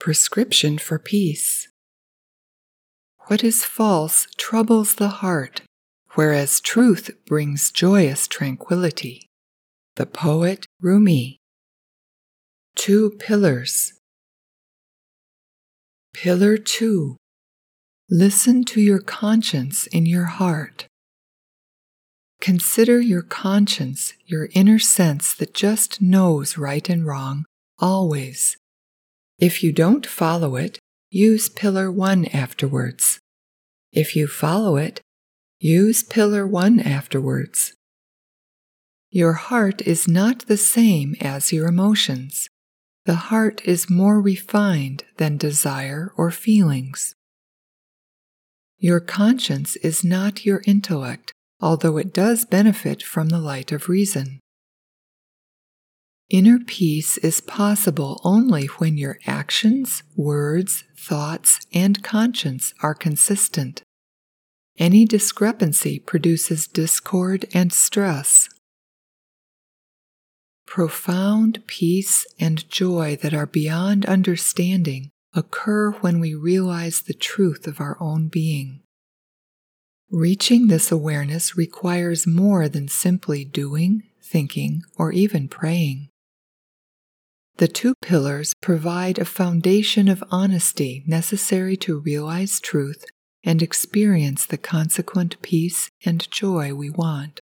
Prescription for peace. What is false troubles the heart, whereas truth brings joyous tranquility. The poet Rumi. 2 pillars. Pillar 2. Listen to your conscience in your heart. Consider your conscience, your inner sense that just knows right and wrong, always. If you don't follow it, use Pillar 1 afterwards. If you follow it, use Pillar 1 afterwards. Your heart is not the same as your emotions. The heart is more refined than desire or feelings. Your conscience is not your intellect, although it does benefit from the light of reason. Inner peace is possible only when your actions, words, thoughts, and conscience are consistent. Any discrepancy produces discord and stress. Profound peace and joy that are beyond understanding occur when we realize the truth of our own being. Reaching this awareness requires more than simply doing, thinking, or even praying. The 2 pillars provide a foundation of honesty necessary to realize truth and experience the consequent peace and joy we want.